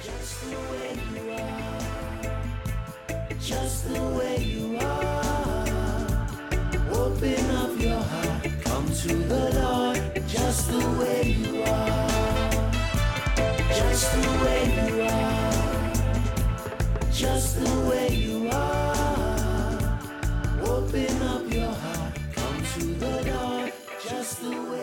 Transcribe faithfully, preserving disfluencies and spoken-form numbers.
Just the way you are, just the way you are. Open up your heart, come to the Lord, just the way you are, just the way you are, just the way you are. Open up your heart, come to the Lord, just the way